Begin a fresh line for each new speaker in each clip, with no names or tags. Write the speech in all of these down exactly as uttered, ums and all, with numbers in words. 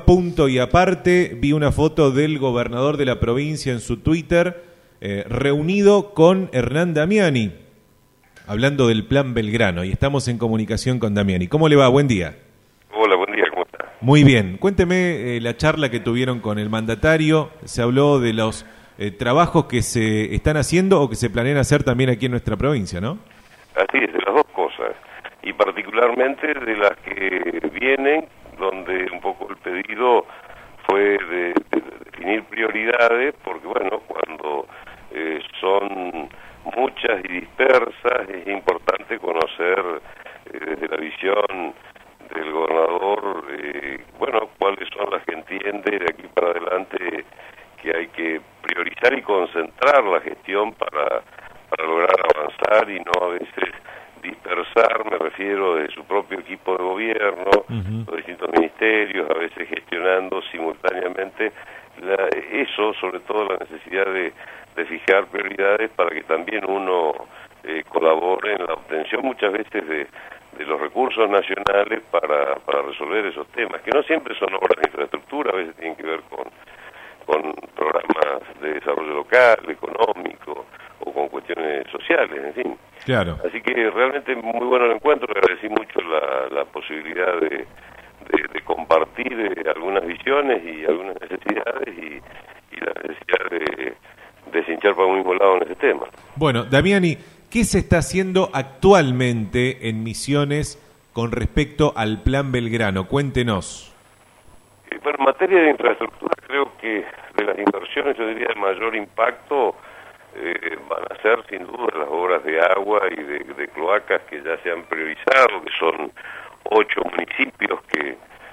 punto y aparte, vi una foto del gobernador de la provincia en su Twitter, eh, reunido con Hernán Damiani, hablando del Plan Belgrano, y estamos en comunicación con Damiani. ¿Cómo le va? Buen día.
Hola, buen día, ¿cómo está?
Muy bien. Cuénteme eh, la charla que tuvieron con el mandatario. Se habló de los eh, trabajos que se están haciendo o que se planean hacer también aquí en nuestra provincia, ¿no?
Así es, de las dos cosas, y particularmente de las que vienen, donde un poco el pedido fue de, de definir prioridades, porque bueno, cuando eh, son muchas y dispersas, es importante conocer eh, desde la visión del gobernador, eh, bueno, cuáles son las que entiende de aquí para adelante que hay que priorizar y concentrar la gestión para, para lograr avanzar y no a veces dispersar, me refiero de su propio equipo de gobierno, uh-huh. los distintos ministerios, a veces gestionando simultáneamente la, eso, sobre todo la necesidad de, de fijar prioridades para que también uno eh, colabore en la obtención muchas veces de, de los recursos nacionales para, para resolver esos temas, que no siempre son obras de infraestructura, a veces tienen que ver con, con programas de desarrollo local, económico, o con cuestiones sociales, en fin.
Claro.
Así que realmente muy bueno el encuentro, le agradecí mucho la, la posibilidad de, de, de compartir eh, algunas visiones y algunas necesidades y, y la necesidad de, de se hinchar para un mismo lado en ese tema.
Bueno, Damiani, ¿qué se está haciendo actualmente en Misiones con respecto al Plan Belgrano? Cuéntenos.
Eh, bueno, en materia de infraestructura, creo que de las inversiones, yo diría, de mayor impacto Eh, van a ser sin duda las obras de agua y de, de cloacas que ya se han priorizado, que son ocho municipios que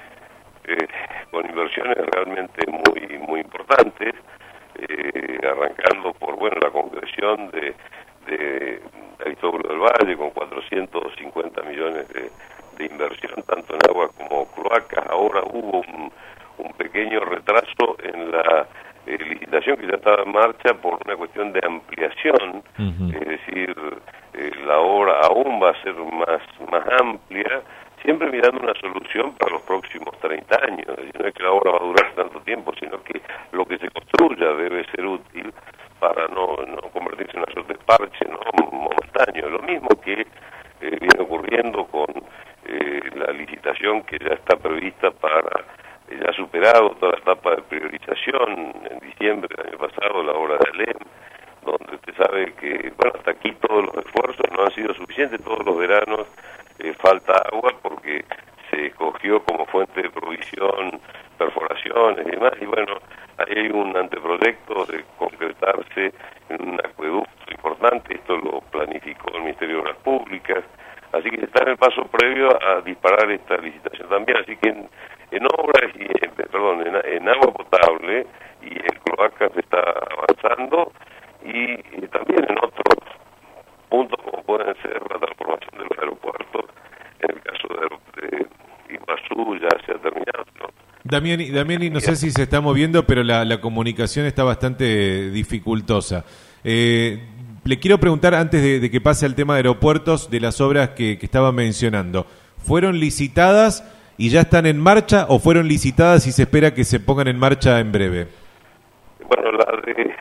eh, con inversiones realmente muy muy importantes, eh, arrancando por bueno la concreción de, de Aristóbulo del Valle con cuatrocientos cincuenta millones de, de inversión tanto en agua como cloacas. Ahora hubo un, un pequeño retraso en la Eh, licitación que ya estaba en marcha por una cuestión de ampliación, uh-huh. es decir, eh, la obra aún va a ser más más amplia, siempre mirando una solución para los próximos treinta años. No es que la obra va a durar tanto tiempo, sino que lo que se construya debe ser útil para no, no convertirse en una suerte de parche, ¿no? momentáneo. Lo mismo que eh, viene ocurriendo con eh, la licitación que ya está prevista para ya ha superado toda la etapa de priorización en diciembre del año pasado, la obra de Alem, donde usted sabe que, bueno, hasta aquí todos los esfuerzos no han sido suficientes, todos los veranos eh, falta agua porque se escogió como fuente de provisión perforaciones y demás, y bueno, ahí hay un anteproyecto de concretarse en un acueducto importante, esto lo planificó el Ministerio de Obras Públicas, así que se está en el paso previo a disparar esta licitación también, así que en, en obras y en, perdón, en, en agua potable y en cloacas se está avanzando y, y también en otros puntos como pueden ser la transformación de los aeropuertos, en el caso de, de Iguazú ya se ha terminado, ¿no?
Damiani, Damiani, no sé si se está moviendo, pero la, la comunicación está bastante dificultosa. Eh, le quiero preguntar, antes de, de que pase al tema de aeropuertos, de las obras que, que estaba mencionando. ¿Fueron licitadas y ya están en marcha o fueron licitadas y se espera que se pongan en marcha en breve?
Bueno, la de eh,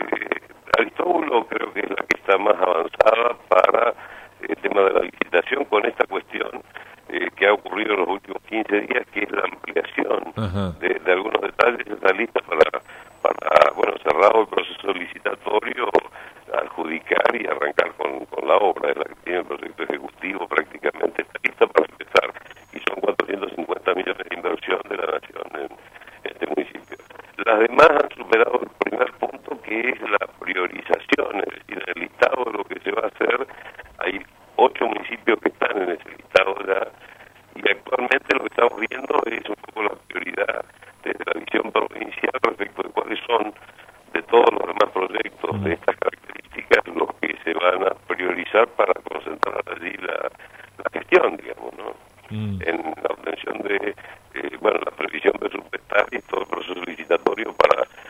Aristóbulo creo que es la que está más avanzada para el tema de la licitación con esta cuestión eh, que ha ocurrido en los últimos quince días, que es la ampliación de, de algunos detalles. Está lista para, para, bueno, cerrado el proceso licitatorio, adjudicar y arrancar con, con la obra. Es la que tiene el proyecto ejecutivo, prácticamente está lista para empezar, y son cuatrocientos cincuenta millones de inversión de la nación en este municipio. Las demás han superado el primer punto, que es la priorización, es decir, el listado de lo que se va a hacer. Hay ocho municipios que están en ese listado ya, y actualmente lo que estamos viendo es un poco la prioridad desde la visión provincial respecto de cuáles son, de todos los demás proyectos de estas características, los que se van a priorizar para concentrar allí la, la gestión, digamos, ¿no? Mm. En la obtención de, eh, bueno, la previsión presupuestaria y todo el proceso licitatorio para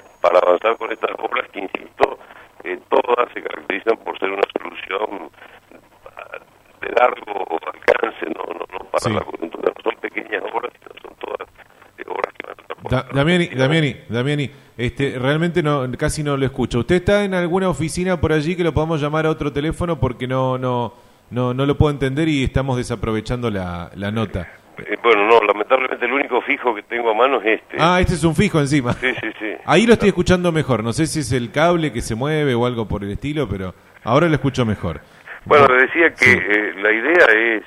Da, Damiani, Damiani, Damiani, este, realmente no, casi no lo escucho. ¿Usted está en alguna oficina por allí que lo podamos llamar a otro teléfono porque no, no, no, no lo puedo entender y estamos desaprovechando la, la nota?
Eh, bueno, no, lamentablemente el único fijo que tengo a mano es este.
Ah, este es un fijo encima.
Sí, sí, sí.
Ahí lo estoy escuchando mejor. No sé si es el cable que se mueve o algo por el estilo, pero ahora lo escucho mejor.
Bueno, le decía que
Sí.
eh, la idea es,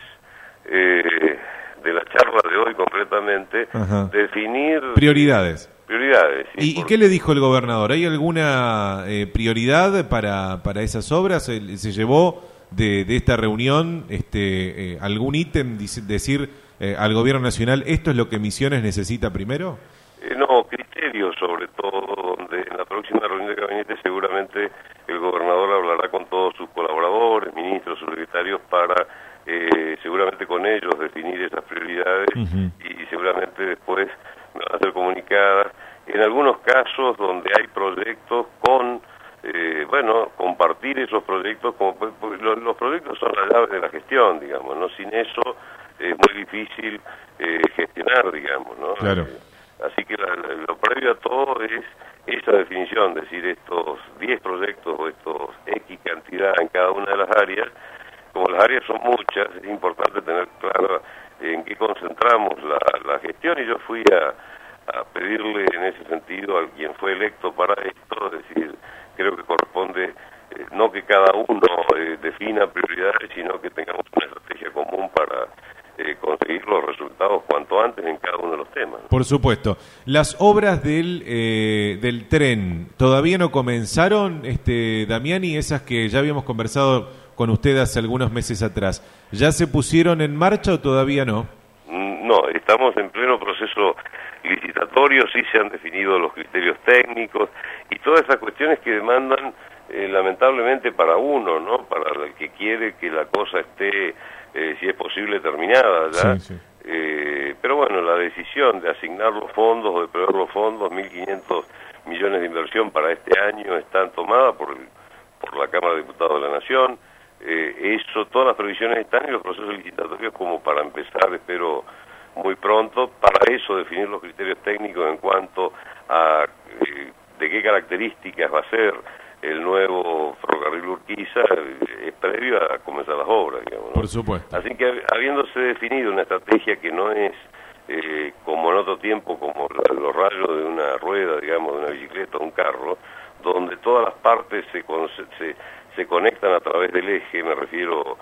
eh, de la charla de hoy concretamente,
Ajá.
definir...
Prioridades.
Prioridades. Sí,
¿Y,
por-
¿Y qué le dijo el gobernador? ¿Hay alguna eh, prioridad para, para esas obras? ¿Se, se llevó de, de esta reunión este, eh, algún ítem, dice- decir eh, al gobierno nacional, esto es lo que Misiones necesita primero?
Eh, no, criterios sobre todo, donde en la próxima reunión de gabinete seguramente el gobernador hablará con todos sus colaboradores, ministros, secretarios, para eh, seguramente con ellos definir esas prioridades.
Ujú.
Y seguramente después van a ser comunicadas. En algunos casos donde hay proyectos con, eh, bueno, compartir esos proyectos, como pues, pues, los, los proyectos son la llave de la gestión, digamos, ¿no? Sin eso es muy difícil eh, gestionar, digamos, ¿no?
Claro.
Eh, Así que la, la- lo previo a todo es esa definición, es decir, estos diez proyectos o estos X cantidad en cada una de las áreas. Como las áreas son muchas, es importante tener claro en qué concentramos la, la gestión, y yo fui a, a pedirle en ese sentido a quien fue electo para esto, es decir, creo que corresponde eh, no que cada uno eh, defina prioridades, sino que tengamos una estrategia común para eh, conseguir los resultados cuanto antes en cada uno de los temas, ¿no?
Por supuesto. Las obras del, eh, del tren, ¿todavía no comenzaron, este, Damiani? Esas que ya habíamos conversado con usted hace algunos meses atrás. ¿Ya se pusieron en marcha o todavía no?
Mm, No, estamos en pleno proceso licitatorio, sí se han definido los criterios técnicos y todas esas cuestiones que demandan, eh, lamentablemente para uno, ¿no? Para el que quiere que la cosa esté, eh, si es posible, terminada ya.
Sí, sí.
Eh, pero bueno, la decisión de asignar los fondos o de prever los fondos, mil quinientos millones de inversión para este año, están tomadas por, el- por la Cámara de Diputados de la Nación. Eh, eso, todas las previsiones están y los procesos licitatorios como para empezar, espero, muy pronto. Para eso definir los criterios técnicos en cuanto a eh, de qué características va a ser el nuevo ferrocarril Urquiza, eh, es previo a comenzar las obras, digamos, ¿no?
Por supuesto.
Así que habiéndose definido una estrategia que no es eh, como en otro tiempo, como la- los rayos de una rueda, digamos, de una bicicleta o un carro, donde todas las partes se, con- se, se conectan a través del eje, me refiero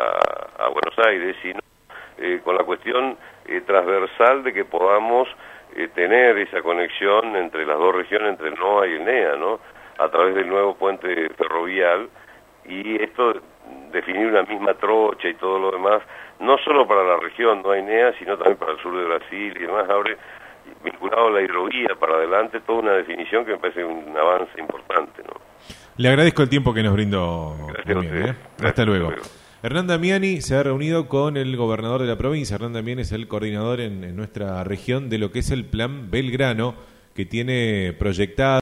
a, a Buenos Aires, sino eh, con la cuestión eh, transversal de que podamos eh, tener esa conexión entre las dos regiones, entre el N O A y el N E A, ¿no? A través del nuevo puente ferrovial, y esto definir una misma trocha y todo lo demás, no solo para la región no hay N E A, sino también para el sur de Brasil y demás, abre vinculado a la hidrovía para adelante, toda una definición que me parece un avance importante, ¿no?
Le agradezco el tiempo que nos brindó.
Gracias a
Damiani,
ustedes.
¿eh?
Gracias,
Hasta luego.
hasta luego.
Hernán Damiani se ha reunido con el gobernador de la provincia. Hernán Damiani es el coordinador en, en nuestra región de lo que es el plan Belgrano, que tiene proyectado